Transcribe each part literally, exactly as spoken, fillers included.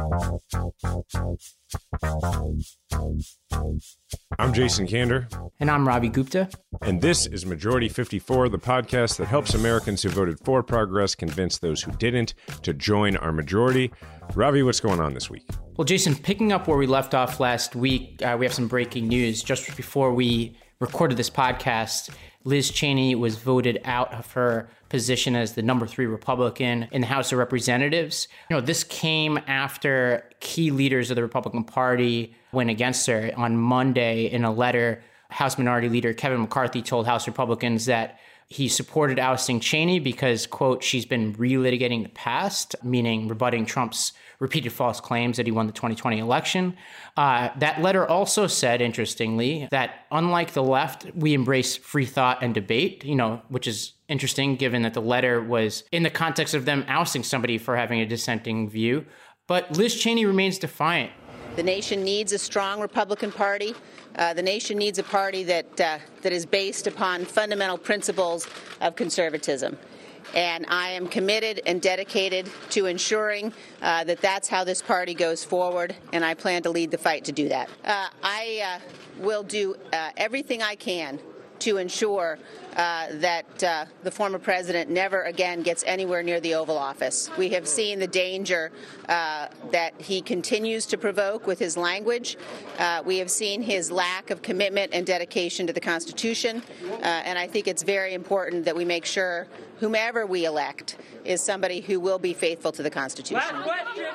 I'm Jason Kander. And I'm Ravi Gupta. And this is Majority fifty-four, the podcast that helps Americans who voted for progress convince those who didn't to join our majority. Ravi, what's going on this week? Well, Jason, picking up where we left off last week, uh, we have some breaking news. Just before we recorded this podcast, Liz Cheney was voted out of her position as the number three Republican in the House of Representatives. You know, this came after key leaders of the Republican Party went against her. On Monday, in a letter, House Minority Leader Kevin McCarthy told House Republicans that he supported ousting Cheney because, quote, she's been relitigating the past, meaning rebutting Trump's repeated false claims that he won the twenty twenty election. Uh, that letter also said, interestingly, that unlike the left, we embrace free thought and debate, you know, which is interesting given that the letter was in the context of them ousting somebody for having a dissenting view. But Liz Cheney remains defiant. The nation needs a strong Republican Party. Uh, the nation needs a party that uh, that is based upon fundamental principles of conservatism. And I am committed and dedicated to ensuring uh, that that's how this party goes forward, and I plan to lead the fight to do that. Uh, I uh, will do uh, everything I can to ensure uh, that uh, the former president never again gets anywhere near the Oval Office. We have seen the danger uh, that he continues to provoke with his language. Uh, we have seen his lack of commitment and dedication to the Constitution, uh, and I think it's very important that we make sure whomever we elect is somebody who will be faithful to the Constitution. Last question.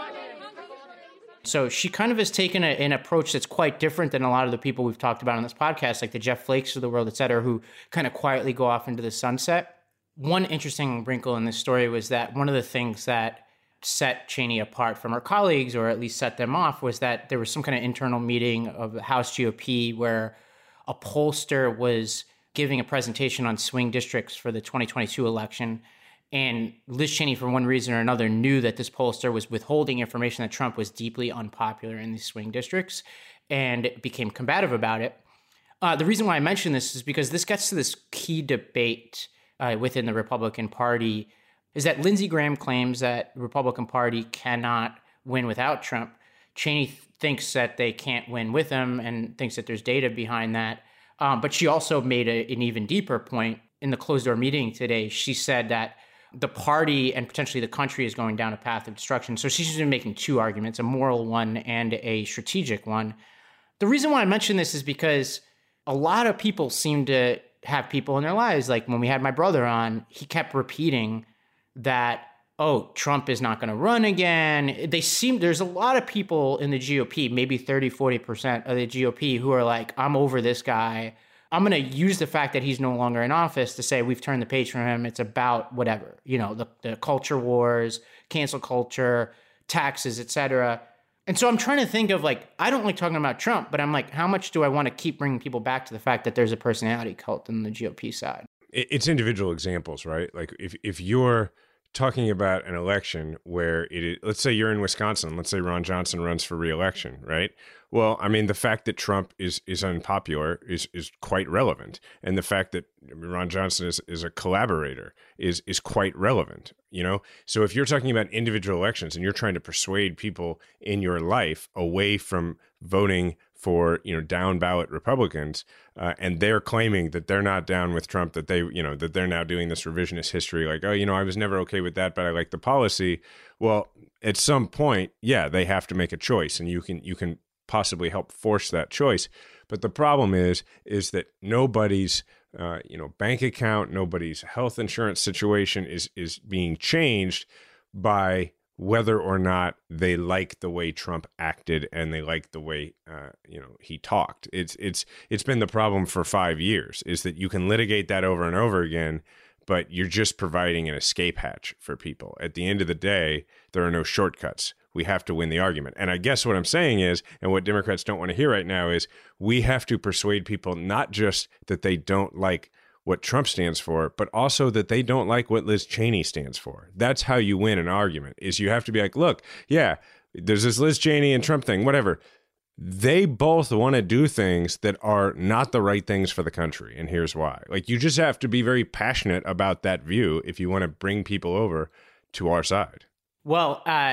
So she kind of has taken a, an approach that's quite different than a lot of the people we've talked about on this podcast, like the Jeff Flakes of the world, et cetera, who kind of quietly go off into the sunset. One interesting wrinkle in this story was that one of the things that set Cheney apart from her colleagues, or at least set them off, was that there was some kind of internal meeting of the House G O P where a pollster was giving a presentation on swing districts for the twenty twenty-two election. And Liz Cheney, for one reason or another, knew that this pollster was withholding information that Trump was deeply unpopular in these swing districts and became combative about it. Uh, the reason why I mention this is because this gets to this key debate uh, within the Republican Party, is that Lindsey Graham claims that the Republican Party cannot win without Trump. Cheney th- thinks that they can't win with him and thinks that there's data behind that. Um, but she also made a, an even deeper point in the closed-door meeting today. She said that the party and potentially the country is going down a path of destruction. So she's been making two arguments, a moral one and a strategic one. The reason why I mention this is because a lot of people seem to have people in their lives. Like when we had my brother on, he kept repeating that, oh, Trump is not going to run again. They seem, there's a lot of people in the G O P, maybe thirty, forty percent of the G O P who are like, I'm over this guy. I'm going to use the fact that he's no longer in office to say we've turned the page from him. It's about whatever, you know, the, the culture wars, cancel culture, taxes, et cetera. And so I'm trying to think of like, I don't like talking about Trump, but I'm like, how much do I want to keep bringing people back to the fact that there's a personality cult in the G O P side? It's individual examples, right? Like if, if you're talking about an election where it is, let's say you're in Wisconsin, let's say Ron Johnson runs for re-election, right? Well, I mean, the fact that Trump is is unpopular is is quite relevant. And the fact that Ron Johnson is, is a collaborator is is quite relevant, you know? So if you're talking about individual elections and you're trying to persuade people in your life away from voting for, you know, down ballot Republicans, uh, and they're claiming that they're not down with Trump, that they, you know, that they're now doing this revisionist history, like, oh, you know, I was never okay with that, but I like the policy. Well, at some point, yeah, they have to make a choice, and you can you can possibly help force that choice. But the problem is, is that nobody's, uh, you know, bank account, nobody's health insurance situation is is being changed by whether or not they like the way Trump acted and they like the way, uh, you know, he talked. It's it's it's been the problem for five years is that you can litigate that over and over again, but you're just providing an escape hatch for people. At the end of the day, there are no shortcuts. We have to win the argument. And I guess what I'm saying is, and what Democrats don't want to hear right now is, we have to persuade people not just that they don't like what Trump stands for, but also that they don't like what Liz Cheney stands for. That's how you win an argument, is you have to be like, look, yeah, there's this Liz Cheney and Trump thing, whatever. They both want to do things that are not the right things for the country. And here's why. Like, you just have to be very passionate about that view if you want to bring people over to our side. Well, uh,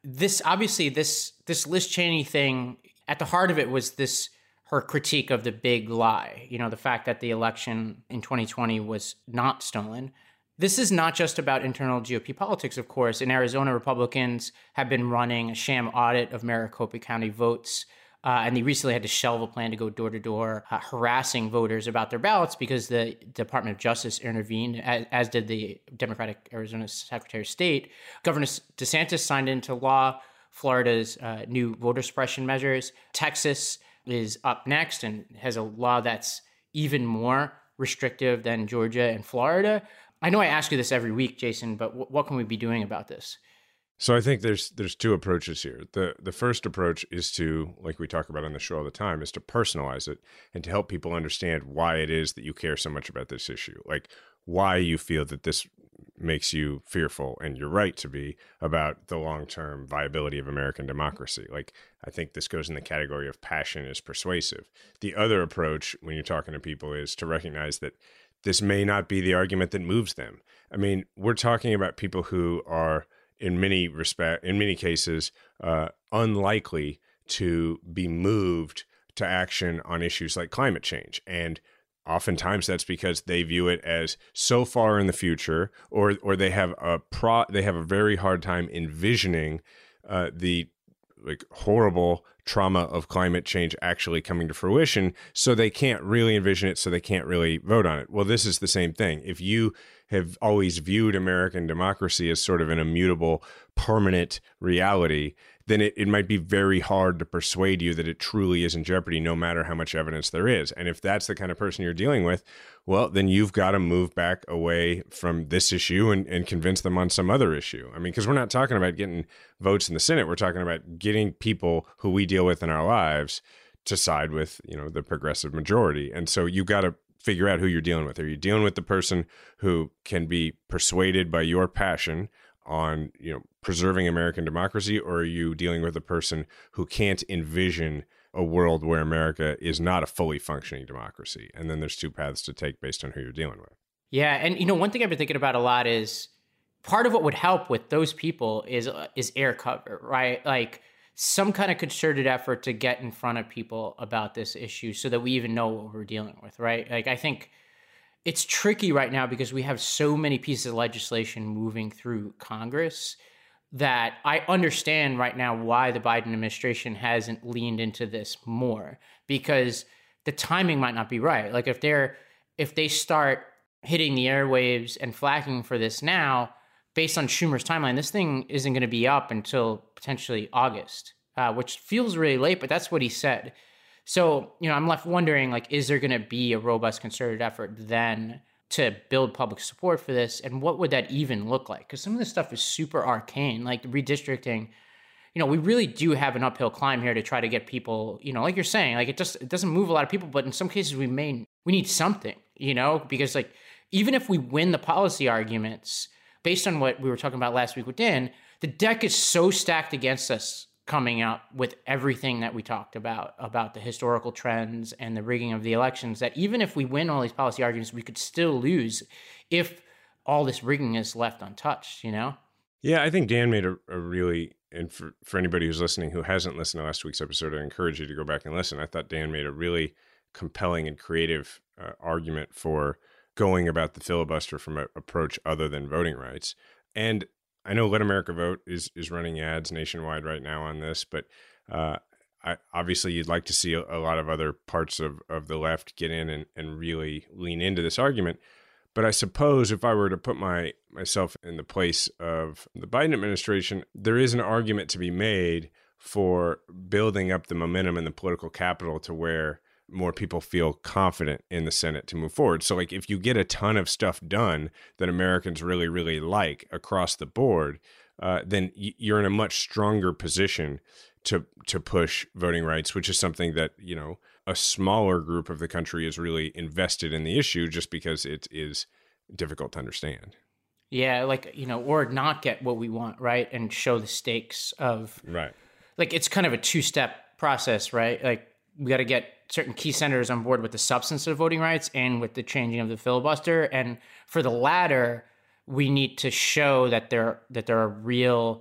this obviously this this Liz Cheney thing, at the heart of it was this her critique of the big lie, you know, the fact that the election in twenty twenty was not stolen. This is not just about internal G O P politics, of course. In Arizona, Republicans have been running a sham audit of Maricopa County votes, uh, and they recently had to shelve a plan to go door to door, uh, harassing voters about their ballots because the Department of Justice intervened, as, as did the Democratic Arizona Secretary of State. Governor DeSantis signed into law Florida's uh, new voter suppression measures. Texas is up next and has a law that's even more restrictive than Georgia and Florida. I know I ask you this every week, Jason, but w- what can we be doing about this? So I think there's there's two approaches here. The the first approach is to, like we talk about on the show all the time, is to personalize it and to help people understand why it is that you care so much about this issue. Like why you feel that this makes you fearful, and you're right to be, about the long-term viability of American democracy. Like, I think this goes in the category of passion is persuasive. The other approach when you're talking to people is to recognize that this may not be the argument that moves them. I mean, we're talking about people who are in many respect, in many cases, uh, unlikely to be moved to action on issues like climate change. And oftentimes that's because they view it as so far in the future, or or they have a pro they have a very hard time envisioning uh, the like horrible trauma of climate change actually coming to fruition, so they can't really envision it, so they can't really vote on it. Well, this is the same thing. If you have always viewed American democracy as sort of an immutable, permanent reality, then it, it might be very hard to persuade you that it truly is in jeopardy, no matter how much evidence there is. And if that's the kind of person you're dealing with, well, then you've got to move back away from this issue and, and convince them on some other issue. I mean, because we're not talking about getting votes in the Senate. We're talking about getting people who we deal with in our lives to side with, you know, the progressive majority. And so you've got to figure out who you're dealing with. Are you dealing with the person who can be persuaded by your passion on, you know, preserving American democracy, or are you dealing with a person who can't envision a world where America is not a fully functioning democracy? And then there's two paths to take based on who you're dealing with. Yeah, and you know, one thing I've been thinking about a lot is part of what would help with those people is uh, is air cover, right? Like some kind of concerted effort to get in front of people about this issue so that we even know what we're dealing with, right? Like I think it's tricky right now because we have so many pieces of legislation moving through Congress that I understand right now why the Biden administration hasn't leaned into this more, because the timing might not be right. Like if they're if they start hitting the airwaves and flagging for this now, based on Schumer's timeline, this thing isn't going to be up until potentially August, uh, which feels really late, but that's what he said. So, you know, I'm left wondering, like, is there going to be a robust concerted effort then to build public support for this? And what would that even look like? Because some of this stuff is super arcane, like the redistricting. You know, we really do have an uphill climb here to try to get people, you know, like you're saying, like it just it doesn't move a lot of people, but in some cases we may, we need something, you know, because like, even if we win the policy arguments, based on what we were talking about last week with Dan, the deck is so stacked against us coming out with everything that we talked about, about the historical trends and the rigging of the elections, that even if we win all these policy arguments, we could still lose if all this rigging is left untouched, you know? Yeah, I think Dan made a, a really, and for, for anybody who's listening who hasn't listened to last week's episode, I encourage you to go back and listen. I thought Dan made a really compelling and creative uh, argument for going about the filibuster from an approach other than voting rights. And I know Let America Vote is is running ads nationwide right now on this, but uh, I, obviously you'd like to see a, a lot of other parts of, of the left get in and, and really lean into this argument. But I suppose if I were to put my myself in the place of the Biden administration, there is an argument to be made for building up the momentum in the political capital to where more people feel confident in the Senate to move forward. So like if you get a ton of stuff done that Americans really, really like across the board, uh, then you're in a much stronger position to to push voting rights, which is something that, you know, a smaller group of the country is really invested in the issue just because it is difficult to understand. Yeah, like, you know, or not get what we want, right? And show the stakes of, right. Like it's kind of a two-step process, right? Like we got to get certain key senators on board with the substance of voting rights and with the changing of the filibuster. And for the latter, we need to show that there that there are real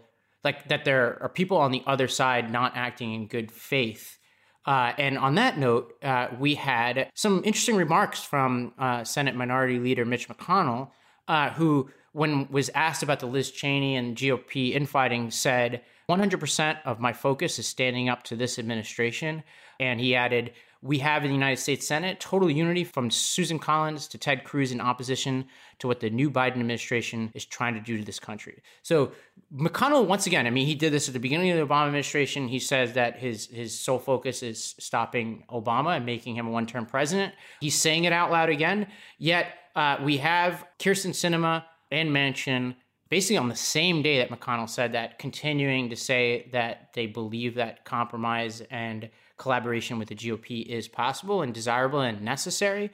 like that there are people on the other side not acting in good faith. Uh, and on that note, uh, we had some interesting remarks from uh, Senate Minority Leader Mitch McConnell, uh, who, when was asked about the Liz Cheney and G O P infighting, said, one hundred percent of my focus is standing up to this administration. And he added, we have in the United States Senate total unity from Susan Collins to Ted Cruz in opposition to what the new Biden administration is trying to do to this country. So McConnell, once again, I mean, he did this at the beginning of the Obama administration. He says that his his sole focus is stopping Obama and making him a one-term president. He's saying it out loud again. Yet uh, we have Kyrsten Sinema and Manchin basically on the same day that McConnell said that, continuing to say that they believe that compromise and collaboration with the G O P is possible and desirable and necessary.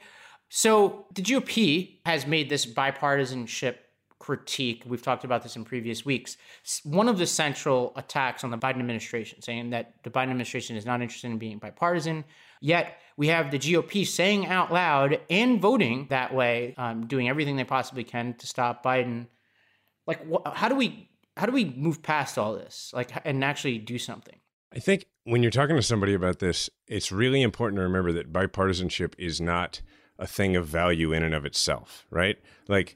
So the G O P has made this bipartisanship critique. We've talked about this in previous weeks. One of the central attacks on the Biden administration, saying that the Biden administration is not interested in being bipartisan. Yet we have the G O P saying out loud and voting that way, um, doing everything they possibly can to stop Biden. Like, wh- how do we how do we move past all this, like, and actually do something? I think when you're talking to somebody about this, it's really important to remember that bipartisanship is not a thing of value in and of itself, right? Like,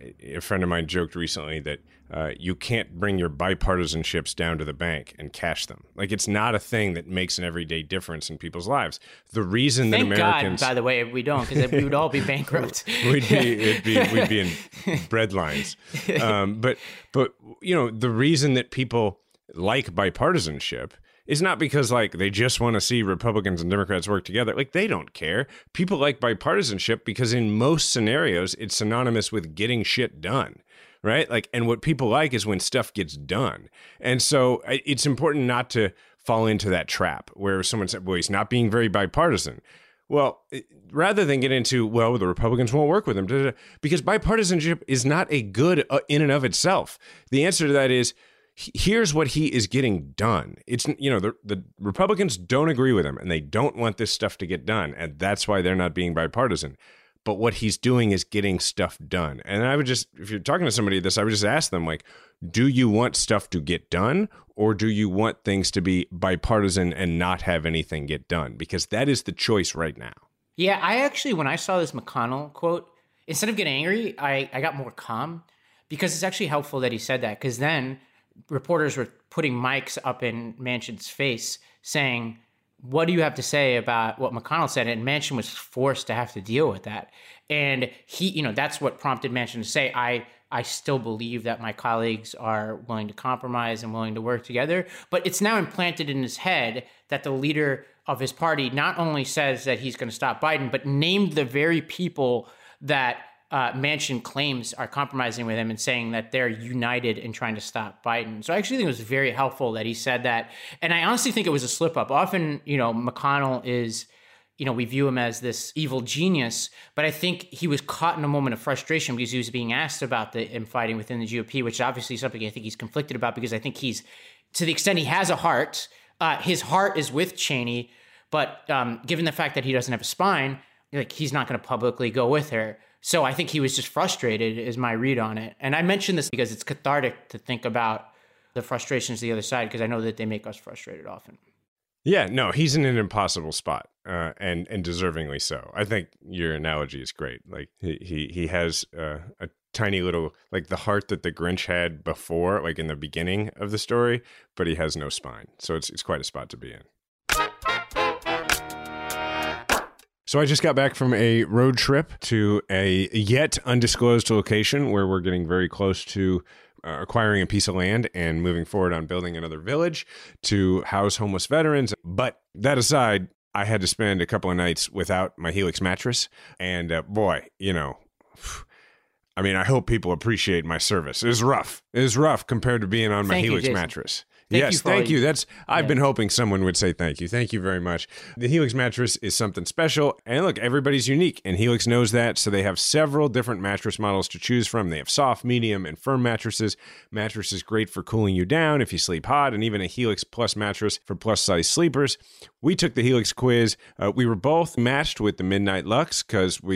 a friend of mine joked recently that uh, you can't bring your bipartisanships down to the bank and cash them. Like, it's not a thing that makes an everyday difference in people's lives. The reason Thank that Americans... God, by the way, if we don't, because we would all be bankrupt. we'd be, it'd be, we'd be in bread lines. Um, but, but, you know, the reason that people like bipartisanship is not because, like, they just want to see Republicans and Democrats work together. Like, they don't care. People like bipartisanship because in most scenarios, it's synonymous with getting shit done, right? Like, and what people like is when stuff gets done. And so it's important not to fall into that trap where someone said, well, he's not being very bipartisan. Well, rather than get into, well, the Republicans won't work with him, da, da, da, because bipartisanship is not a good in and of itself. The answer to that is, here's what he is getting done. It's, you know, the, the Republicans don't agree with him and they don't want this stuff to get done. And that's why they're not being bipartisan. But what he's doing is getting stuff done. And I would just, if you're talking to somebody this, I would just ask them, like, do you want stuff to get done or do you want things to be bipartisan and not have anything get done? Because that is the choice right now. Yeah, I actually, when I saw this McConnell quote, instead of getting angry, I, I got more calm because it's actually helpful that he said that, because then reporters were putting mics up in Manchin's face saying, what do you have to say about what McConnell said? And Manchin was forced to have to deal with that. And he, you know, that's what prompted Manchin to say, I, I still believe that my colleagues are willing to compromise and willing to work together. But it's now implanted in his head that the leader of his party not only says that he's going to stop Biden, but named the very people that Uh, Manchin claims are compromising with him and saying that they're united in trying to stop Biden. So I actually think it was very helpful that he said that. And I honestly think it was a slip up. Often, you know, McConnell is, you know, we view him as this evil genius, but I think he was caught in a moment of frustration because he was being asked about the infighting within the G O P, which is obviously something I think he's conflicted about, because I think he's, to the extent he has a heart, uh, his heart is with Cheney, but um, given the fact that he doesn't have a spine, like, he's not going to publicly go with her. So I think he was just frustrated, is my read on it. And I mention this because it's cathartic to think about the frustrations of the other side, because I know that they make us frustrated often. Yeah, no, he's in an impossible spot, uh, and and deservingly so. I think your analogy is great. Like, he he, he has uh, a tiny little, like, the heart that the Grinch had before, like in the beginning of the story, but he has no spine. So it's it's quite a spot to be in. So I just got back from a road trip to a yet undisclosed location where we're getting very close to uh, acquiring a piece of land and moving forward on building another village to house homeless veterans. But that aside, I had to spend a couple of nights without my Helix mattress. And uh, boy, you know, I mean, I hope people appreciate my service. It was rough. It was rough compared to being on my Thank you, Helix Jason. mattress. Thank yes, you thank you. you. That's I've yeah. been hoping someone would say thank you. Thank you very much. The Helix mattress is something special. And look, everybody's unique, and Helix knows that. So they have several different mattress models to choose from. They have soft, medium, and firm mattresses. Mattress is great for cooling you down if you sleep hot, and even a Helix Plus mattress for plus-size sleepers. We took the Helix quiz. Uh, we were both matched with the Midnight Lux because we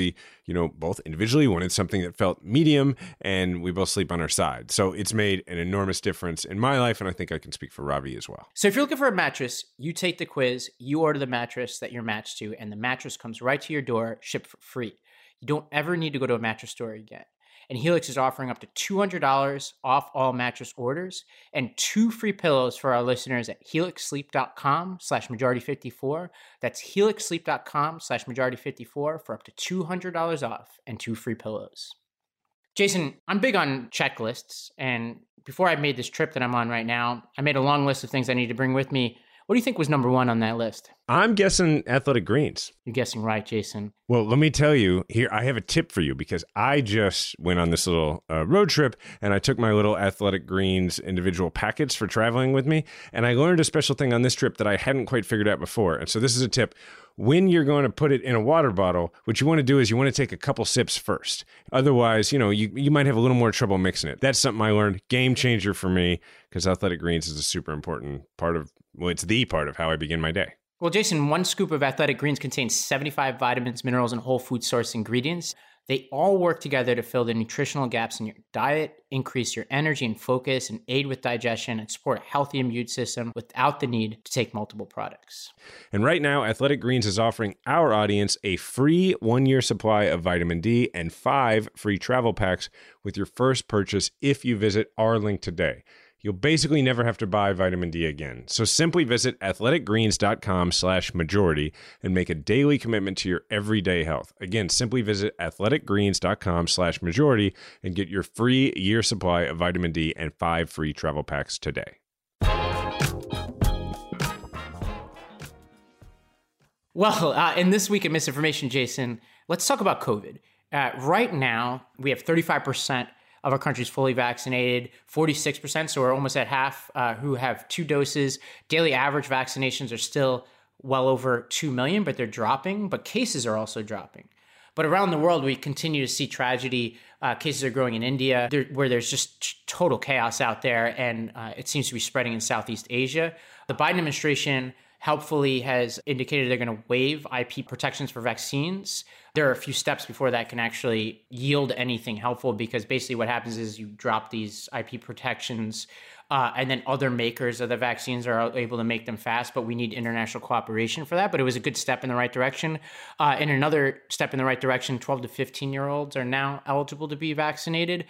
you know, both individually wanted something that felt medium, and we both sleep on our side. So it's made an enormous difference in my life, and I think I can speak for Ravi as well. So if you're looking for a mattress, you take the quiz, you order the mattress that you're matched to, and the mattress comes right to your door, shipped for free. You don't ever need to go to a mattress store again. And Helix is offering up to two hundred dollars off all mattress orders and two free pillows for our listeners at helixsleep.com slash majority54. That's helixsleep.com slash majority54 for up to two hundred dollars off and two free pillows. Jason, I'm big on checklists. And before I made this trip that I'm on right now, I made a long list of things I need to bring with me. What do you think was number one on that list? I'm guessing Athletic Greens. You're guessing right, Jason. Well, let me tell you, here, I have a tip for you because I just went on this little uh, road trip and I took my little Athletic Greens individual packets for traveling with me. And I learned a special thing on this trip that I hadn't quite figured out before. And so this is a tip. When you're going to put it in a water bottle, what you want to do is you want to take a couple sips first. Otherwise, you know, you, you might have a little more trouble mixing it. That's something I learned. Game changer for me because Athletic Greens is a super important part of, well, it's the part of how I begin my day. Well, Jason, one scoop of Athletic Greens contains seventy-five vitamins, minerals, and whole food source ingredients. They all work together to fill the nutritional gaps in your diet, increase your energy and focus, and aid with digestion and support a healthy immune system without the need to take multiple products. And right now, Athletic Greens is offering our audience a free one-year supply of vitamin D and five free travel packs with your first purchase if you visit our link today. You'll basically never have to buy vitamin D again. So simply visit athleticgreens.com slash majority and make a daily commitment to your everyday health. Again, simply visit athleticgreens.com slash majority and get your free year supply of vitamin D and five free travel packs today. Well, uh, in this week of misinformation, Jason, let's talk about COVID. Uh, right now, we have thirty-five percent of our country's fully vaccinated, forty-six percent, so we're almost at half, uh, who have two doses. Daily average vaccinations are still well over two million, but they're dropping, but cases are also dropping. But around the world, we continue to see tragedy. Uh, cases are growing in India, there, where there's just total chaos out there, and uh, it seems to be spreading in Southeast Asia. The Biden administration helpfully has indicated they're going to waive I P protections for vaccines. There are a few steps before that can actually yield anything helpful, because basically what happens is you drop these I P protections uh, and then other makers of the vaccines are able to make them fast, but we need international cooperation for that. But it was a good step in the right direction. Uh, and another step in the right direction, twelve to fifteen year olds are now eligible to be vaccinated.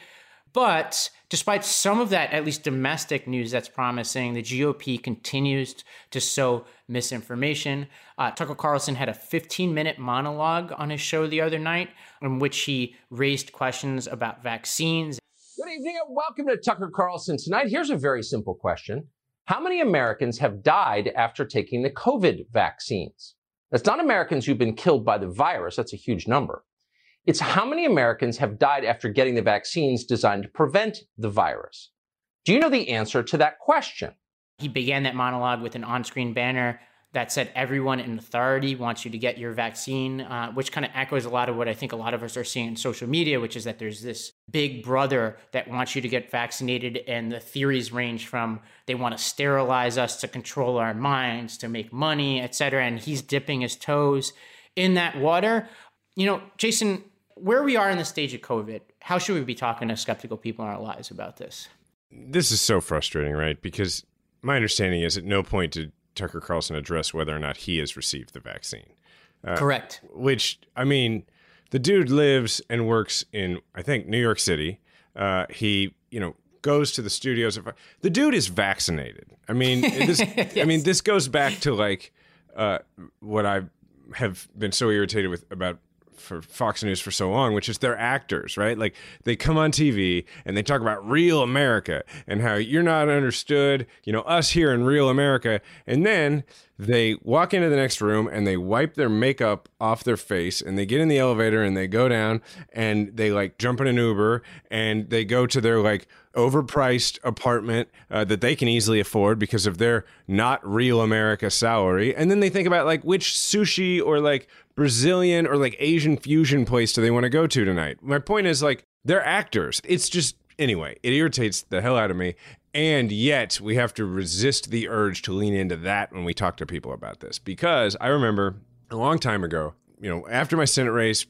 But despite some of that, at least domestic news that's promising, the G O P continues to sow misinformation. Uh, Tucker Carlson had a fifteen minute monologue on his show the other night in which he raised questions about vaccines. Good evening and welcome to Tucker Carlson Tonight. Here's a very simple question. How many Americans have died after taking the COVID vaccines? That's not Americans who've been killed by the virus. That's a huge number. It's how many Americans have died after getting the vaccines designed to prevent the virus. Do you know the answer to that question? He began that monologue with an on-screen banner that said everyone in authority wants you to get your vaccine, uh, which kind of echoes a lot of what I think a lot of us are seeing in social media, which is that there's this big brother that wants you to get vaccinated, and the theories range from they want to sterilize us to control our minds, to make money, et cetera, and he's dipping his toes in that water. You know, Jason, where we are in the stage of COVID, how should we be talking to skeptical people in our lives about this? This is so frustrating, right? Because my understanding is at no point did Tucker Carlson address whether or not he has received the vaccine. Uh, Correct. Which, I mean, the dude lives and works in, I think, New York City. Uh, he, you know, goes to the studios. Of, the dude is vaccinated. I mean, this, yes. I mean, this goes back to like uh, what I have been so irritated with about for Fox News for so long, which is they're actors, right? Like they come on T V and they talk about real America and how you're not understood, you know, us here in real America. And then they walk into the next room and they wipe their makeup off their face and they get in the elevator and they go down and they like jump in an Uber and they go to their like overpriced apartment uh, that they can easily afford because of their not real America salary. And then they think about like which sushi or like Brazilian or like Asian fusion place do they want to go to tonight? My point is like they're actors. It's just, anyway, it irritates the hell out of me. And yet we have to resist the urge to lean into that when we talk to people about this. Because I remember a long time ago, you know, after my Senate race, but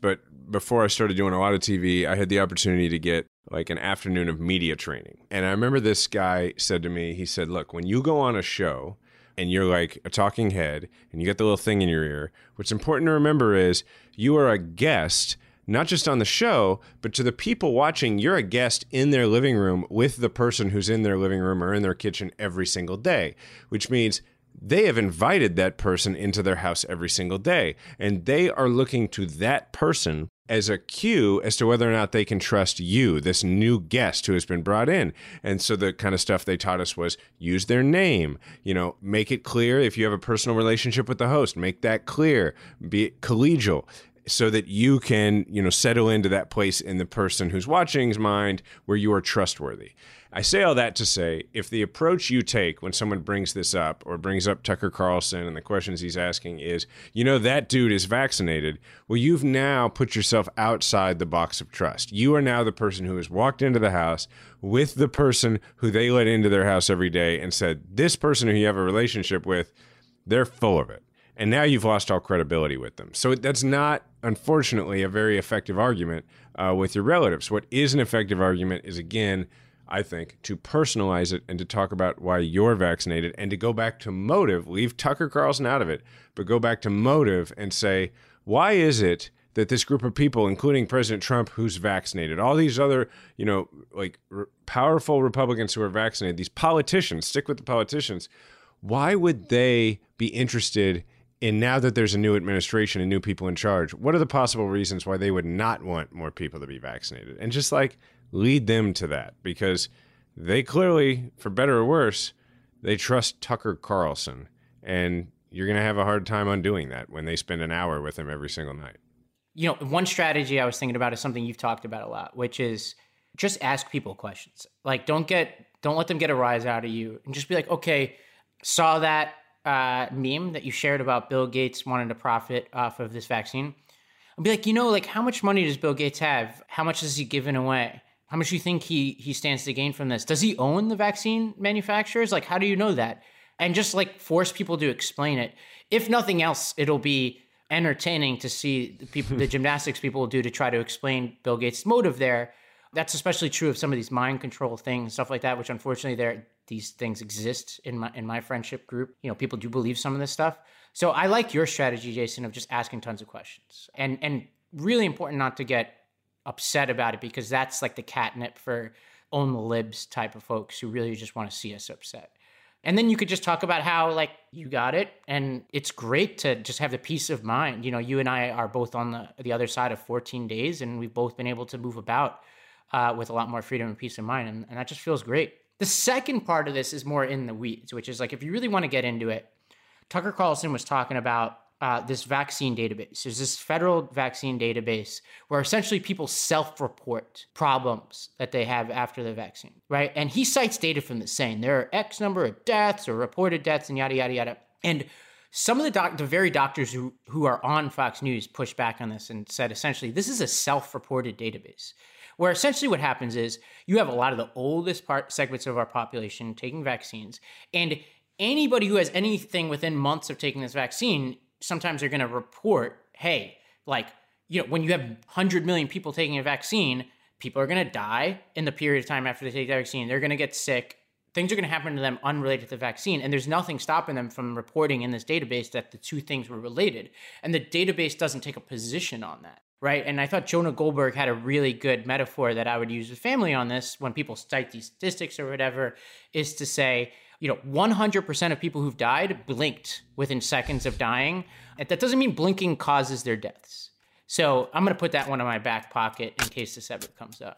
before I started doing a lot of T V, I had the opportunity to get like an afternoon of media training. And I remember this guy said to me, he said, look, when you go on a show and you're like a talking head and you get the little thing in your ear, what's important to remember is you are a guest, not just on the show, but to the people watching, you're a guest in their living room with the person who's in their living room or in their kitchen every single day, which means they have invited that person into their house every single day. And they are looking to that person as a cue as to whether or not they can trust you, this new guest who has been brought in. And so the kind of stuff they taught us was use their name, you know, make it clear if you have a personal relationship with the host, make that clear, be collegial, so that you can, you know, settle into that place in the person who's watching's mind where you are trustworthy. I say all that to say, if the approach you take when someone brings this up or brings up Tucker Carlson and the questions he's asking is, you know, that dude is vaccinated, well, you've now put yourself outside the box of trust. You are now the person who has walked into the house with the person who they let into their house every day and said, this person who you have a relationship with, they're full of it. And now you've lost all credibility with them. So that's not, unfortunately, a very effective argument uh, with your relatives. What is an effective argument is, again, I think, to personalize it and to talk about why you're vaccinated and to go back to motive, leave Tucker Carlson out of it, but go back to motive and say, why is it that this group of people, including President Trump, who's vaccinated, all these other, you know, like r- powerful Republicans who are vaccinated, these politicians, stick with the politicians, why would they be interested in, now that there's a new administration and new people in charge, what are the possible reasons why they would not want more people to be vaccinated? And just like lead them to that, because they clearly, for better or worse, they trust Tucker Carlson. And you're going to have a hard time undoing that when they spend an hour with him every single night. You know, one strategy I was thinking about is something you've talked about a lot, which is just ask people questions. Like, don't get, don't let them get a rise out of you, and just be like, okay, saw that uh, meme that you shared about Bill Gates wanting to profit off of this vaccine. I'd be like, you know, like, how much money does Bill Gates have? How much is he giving away? How much do you think he he stands to gain from this? Does he own the vaccine manufacturers? Like, how do you know that? And just like force people to explain it. If nothing else, it'll be entertaining to see the people, the gymnastics people will do to try to explain Bill Gates' motive there. That's especially true of some of these mind control things, stuff like that, which unfortunately there these things exist in my in my friendship group. You know, people do believe some of this stuff. So I like your strategy, Jason, of just asking tons of questions. And and really important not to get upset about it, because that's like the catnip for own the libs type of folks who really just want to see us upset. And then you could just talk about how, like, you got it, and it's great to just have the peace of mind. You know, you and I are both on the, the other side of fourteen days, and we've both been able to move about uh, with a lot more freedom and peace of mind, and, and that just feels great. The second part of this is more in the weeds, which is like, if you really want to get into it, Tucker Carlson was talking about uh, this vaccine database. There's this federal vaccine database where essentially people self-report problems that they have after the vaccine, right? And he cites data from this, saying there are X number of deaths or reported deaths and yada, yada, yada. And some of the doc- the very doctors who, who are on Fox News pushed back on this and said, essentially, this is a self-reported database, where essentially what happens is you have a lot of the oldest part segments of our population taking vaccines, and anybody who has anything within months of taking this vaccine, sometimes they're going to report, hey, like, you know, when you have one hundred million people taking a vaccine, people are going to die in the period of time after they take the vaccine. They're going to get sick. Things are going to happen to them unrelated to the vaccine. And there's nothing stopping them from reporting in this database that the two things were related. And the database doesn't take a position on that, right? And I thought Jonah Goldberg had a really good metaphor that I would use with family on this when people cite these statistics or whatever, is to say, you know, one hundred percent of people who've died blinked within seconds of dying. That doesn't mean blinking causes their deaths. So I'm going to put that one in my back pocket in case this ever comes up.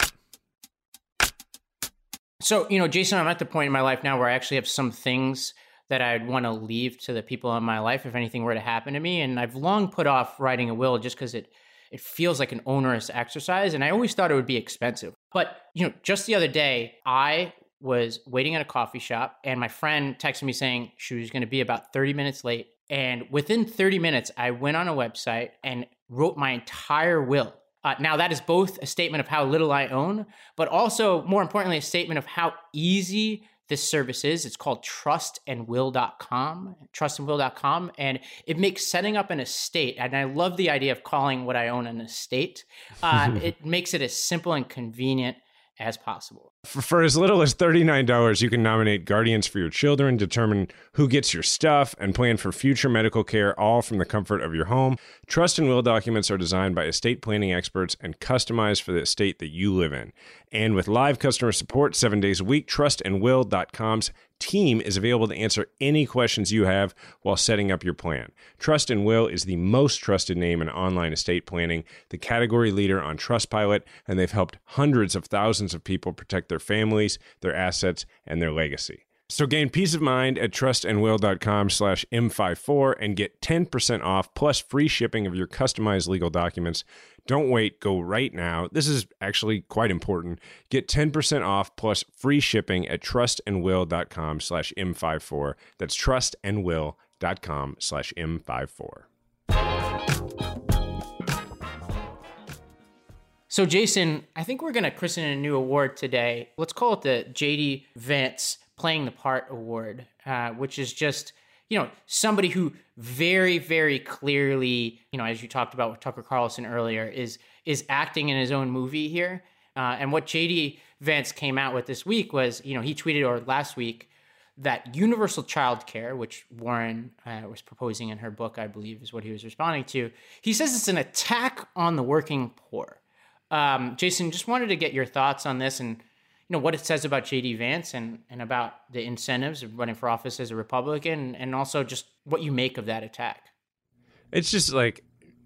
So, you know, Jason, I'm at the point in my life now where I actually have some things that I'd want to leave to the people in my life if anything were to happen to me. And I've long put off writing a will just because it it feels like an onerous exercise. And I always thought it would be expensive. But, you know, just the other day, I was waiting at a coffee shop and my friend texted me saying she was going to be about thirty minutes late. And within thirty minutes, I went on a website and wrote my entire will. Uh, now, that is both a statement of how little I own, but also, more importantly, a statement of how easy this service is. It's called trust and will dot com, trust and will dot com. And it makes setting up an estate, and I love the idea of calling what I own an estate. Uh, it makes it as simple and convenient as possible. For, for as little as thirty-nine dollars, you can nominate guardians for your children, determine who gets your stuff, and plan for future medical care, all from the comfort of your home. Trust and will documents are designed by estate planning experts and customized for the estate that you live in. And with live customer support seven days a week, trust and will dot com's team is available to answer any questions you have while setting up your plan. Trust and Will is the most trusted name in online estate planning, the category leader on Trustpilot, and they've helped hundreds of thousands of people protect their families, their assets, and their legacy. So gain peace of mind at trust and will dot com slash M fifty-four and get ten percent off plus free shipping of your customized legal documents. Don't wait, go right now. This is actually quite important. Get ten percent off plus free shipping at trust and will dot com slash M fifty-four. That's trust and will dot com slash M fifty-four. So Jason, I think we're going to christen a new award today. Let's call it the J D Vance Playing the Part Award, uh, which is just, you know, somebody who very, very clearly, you know, as you talked about with Tucker Carlson earlier, is is acting in his own movie here. Uh, and what J D Vance came out with this week was, you know, he tweeted or last week that universal childcare, which Warren uh, was proposing in her book, I believe, is what he was responding to. He says it's an attack on the working poor. Um, Jason, just wanted to get your thoughts on this and, you know, what it says about J D Vance and, and about the incentives of running for office as a Republican, and also just what you make of that attack. It's just like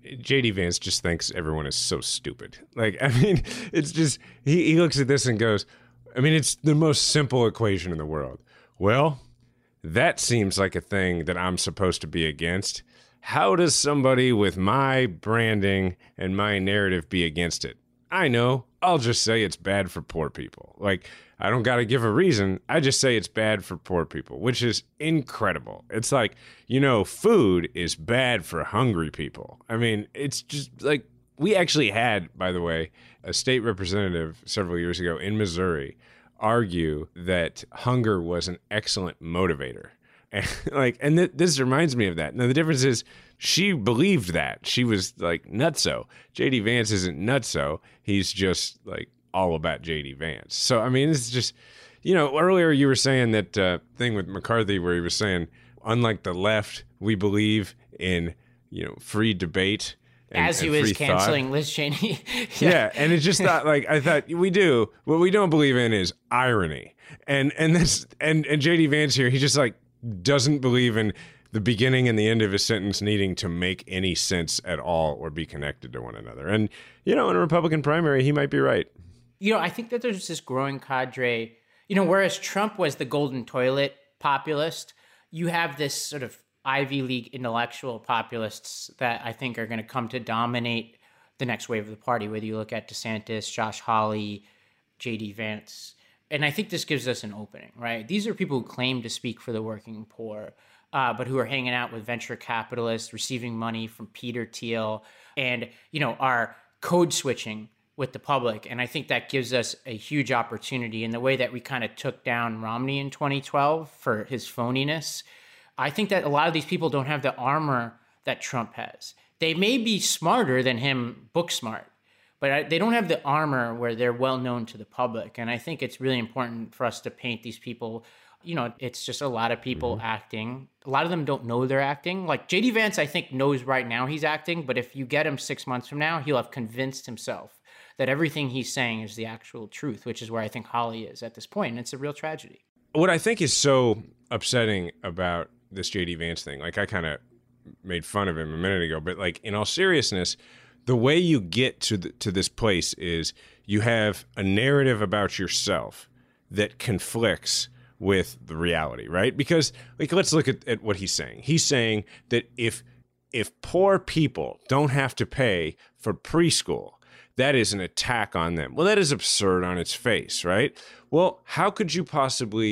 J D Vance just thinks everyone is so stupid. Like, I mean, it's just, he, he looks at this and goes, I mean, it's the most simple equation in the world. Well, that seems like a thing that I'm supposed to be against. How does somebody with my branding and my narrative be against it? I know. I'll just say it's bad for poor people. Like, I don't got to give a reason. I just say it's bad for poor people, which is incredible. It's like, you know, food is bad for hungry people. I mean, it's just like, we actually had, by the way, a state representative several years ago in Missouri argue that hunger was an excellent motivator. And like, and th- this reminds me of that. Now, the difference is she believed that. She was like nutso. J D Vance isn't nutso. He's just like all about J D Vance. So, I mean, it's just, you know, earlier you were saying that uh, thing with McCarthy where he was saying, unlike the left, we believe in, you know, free debate. And, As he and was canceling thought. Liz Cheney. yeah. yeah. And it's just not like, I thought we do. What we don't believe in is irony. And, and this, and, and J D Vance here, he just like doesn't believe in the beginning and the end of his sentence needing to make any sense at all or be connected to one another. And, you know, in a Republican primary, he might be right. You know, I think that there's this growing cadre, you know, whereas Trump was the golden toilet populist, you have this sort of Ivy League intellectual populists that I think are going to come to dominate the next wave of the party, whether you look at DeSantis, Josh Hawley, J D Vance. And I think this gives us an opening, right? These are people who claim to speak for the working poor, uh, but who are hanging out with venture capitalists, receiving money from Peter Thiel, and, you know, are code switching with the public. And I think that gives us a huge opportunity in the way that we kind of took down Romney in twenty twelve for his phoniness. I think that a lot of these people don't have the armor that Trump has. They may be smarter than him, book smart, but they don't have the armor where they're well known to the public. And I think it's really important for us to paint these people. You know, it's just a lot of people mm-hmm. acting. A lot of them don't know they're acting. Like J D Vance, I think, knows right now he's acting, but if you get him six months from now, he'll have convinced himself that everything he's saying is the actual truth, which is where I think Hawley is at this point. And it's a real tragedy. What I think is so upsetting about this J D Vance thing, like I kind of made fun of him a minute ago, but like in all seriousness, the way you get to the, to this place is you have a narrative about yourself that conflicts with the reality, right? Because like, let's look at, at what he's saying. He's saying that if if poor people don't have to pay for preschool, that is an attack on them. Well, that is absurd on its face, right? Well, how could you possibly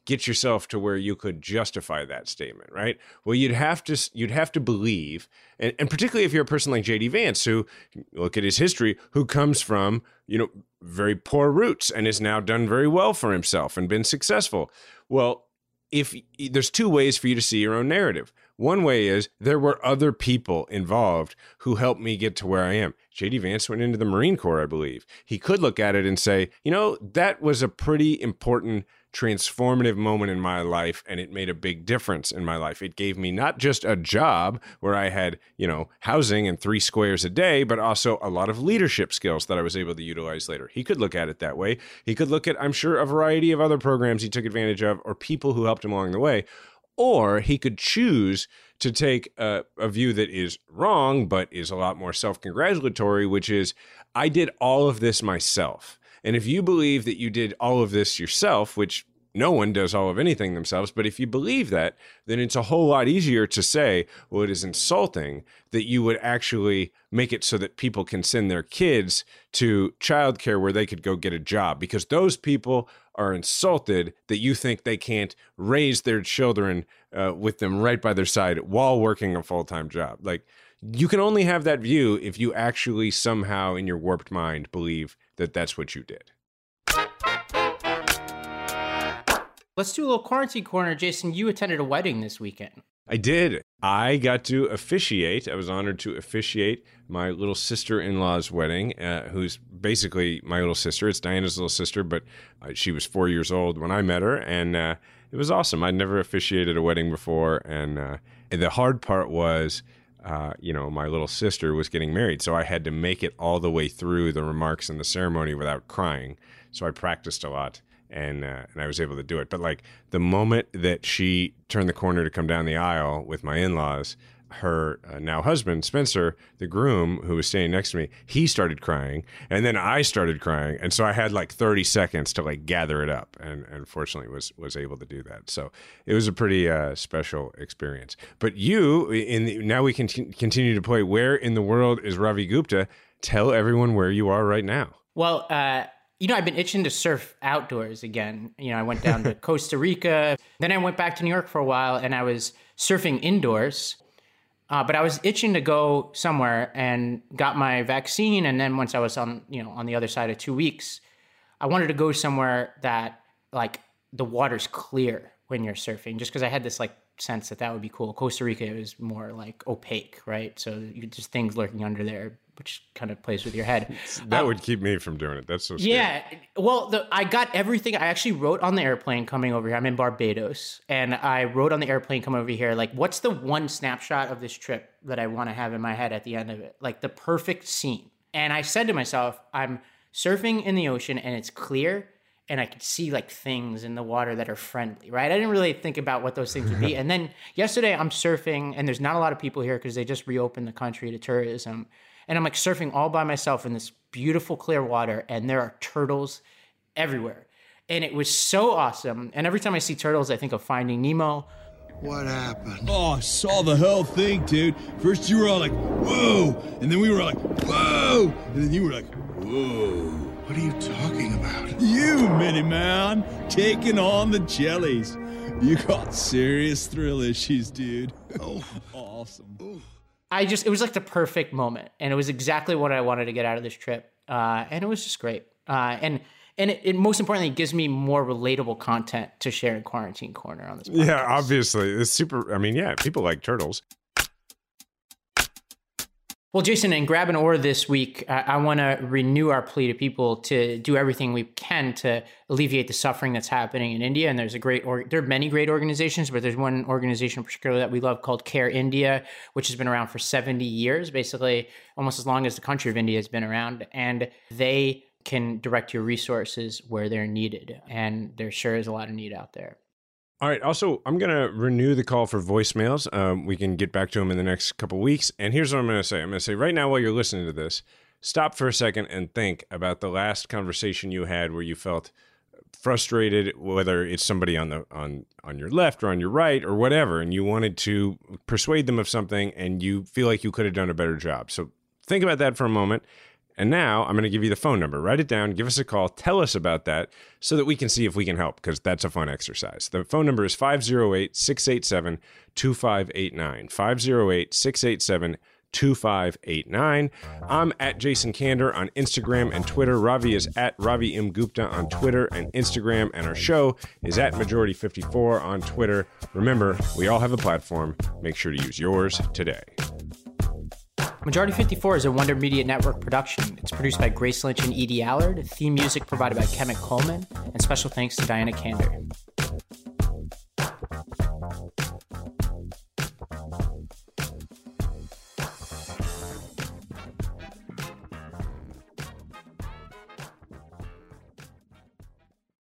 get yourself to where you could justify that statement, right? Well, you'd have to you'd have to believe, and, and particularly if you're a person like J D Vance, who, look at his history, who comes from, you know, very poor roots and has now done very well for himself and been successful. Well, if there's two ways for you to see your own narrative. One way is there were other people involved who helped me get to where I am. J D Vance went into the Marine Corps, I believe. He could look at it and say, you know, that was a pretty important transformative moment in my life, and it made a big difference in my life. It gave me not just a job where I had, you know, housing and three squares a day, but also a lot of leadership skills that I was able to utilize later. He could look at it that way. He could look at, I'm sure, a variety of other programs he took advantage of or people who helped him along the way. Or he could choose to take a, a view that is wrong, but is a lot more self-congratulatory, which is, I did all of this myself. And if you believe that you did all of this yourself, which no one does all of anything themselves, but if you believe that, then it's a whole lot easier to say, well, it is insulting that you would actually make it so that people can send their kids to childcare where they could go get a job, because those people are insulted that you think they can't raise their children uh, with them right by their side while working a full-time job. Like, you can only have that view if you actually somehow in your warped mind believe that that's what you did. Let's do a little quarantine corner. Jason, you attended a wedding this weekend. I did. I got to officiate. I was honored to officiate my little sister-in-law's wedding, uh, who's basically my little sister. It's Diana's little sister, but uh, she was four years old when I met her, and uh, it was awesome. I'd never officiated a wedding before, and, uh, and the hard part was, uh, you know, my little sister was getting married, so I had to make it all the way through the remarks and the ceremony without crying, so I practiced a lot. And uh, and I was able to do it. But like the moment that she turned the corner to come down the aisle with my in-laws, her uh, now husband, Spencer, the groom who was standing next to me, he started crying. And then I started crying. And so I had like thirty seconds to like gather it up. And, and fortunately was was able to do that. So it was a pretty uh, special experience. But you, in the, now we can t- continue to play Where in the World is Ravi Gupta? Tell everyone where you are right now. Well, uh... you know, I've been itching to surf outdoors again. You know, I went down to Costa Rica. Then I went back to New York for a while, and I was surfing indoors. Uh, but I was itching to go somewhere and got my vaccine. And then once I was on, you know, on the other side of two weeks, I wanted to go somewhere that, like, the water's clear when you're surfing, just because I had this, like, sense that that would be cool. Costa Rica is more, like, opaque, right? So you just things lurking under there, which kind of plays with your head. That um, would keep me from doing it. That's so scary. Yeah. Well, the, I got everything. I actually wrote on the airplane coming over here. I'm in Barbados. And I wrote on the airplane coming over here, like, what's the one snapshot of this trip that I want to have in my head at the end of it? Like, the perfect scene. And I said to myself, I'm surfing in the ocean and it's clear. And I could see like things in the water that are friendly, right? I didn't really think about what those things would be. And then yesterday I'm surfing and there's not a lot of people here because they just reopened the country to tourism. And I'm like surfing all by myself in this beautiful clear water, and there are turtles everywhere. And it was so awesome. And every time I see turtles, I think of Finding Nemo. What happened? Oh, I saw the whole thing, dude. First you were all like, whoa. And then we were like, whoa. And then you were like, whoa. What are you talking about? You, Minnie Man, taking on the jellies. You got serious thrill issues, dude. Oh. Awesome. Ooh. I just, it was like the perfect moment. And it was exactly what I wanted to get out of this trip. Uh, and it was just great. Uh, and and it, it most importantly it gives me more relatable content to share in Quarantine Corner on this podcast. Yeah, obviously. It's super, I mean, yeah, people like turtles. Well, Jason, in Grab an Oar this week, I, I want to renew our plea to people to do everything we can to alleviate the suffering that's happening in India. And there's a great, or, there are many great organizations, but there's one organization in particular that we love called Care India, which has been around for seventy years, basically almost as long as the country of India has been around. And they can direct your resources where they're needed. And there sure is a lot of need out there. All right. Also, I'm going to renew the call for voicemails. Um, we can get back to them in the next couple weeks. And here's what I'm going to say. I'm going to say right now while you're listening to this, stop for a second and think about the last conversation you had where you felt frustrated, whether it's somebody on the on on your left or on your right or whatever, and you wanted to persuade them of something and you feel like you could have done a better job. So think about that for a moment. And now I'm going to give you the phone number. Write it down. Give us a call. Tell us about that so that we can see if we can help, because that's a fun exercise. The phone number is five oh eight, six eight seven, two five eight nine. five oh eight, six eight seven, two five eight nine. I'm at Jason Kander on Instagram and Twitter. Ravi is at Ravi M. Gupta on Twitter and Instagram. And our show is at Majority fifty-four on Twitter. Remember, we all have a platform. Make sure to use yours today. Majority fifty-four is a Wonder Media Network production. It's produced by Grace Lynch and Edie Allard. Theme music provided by Kemet Coleman. And special thanks to Diana Kander.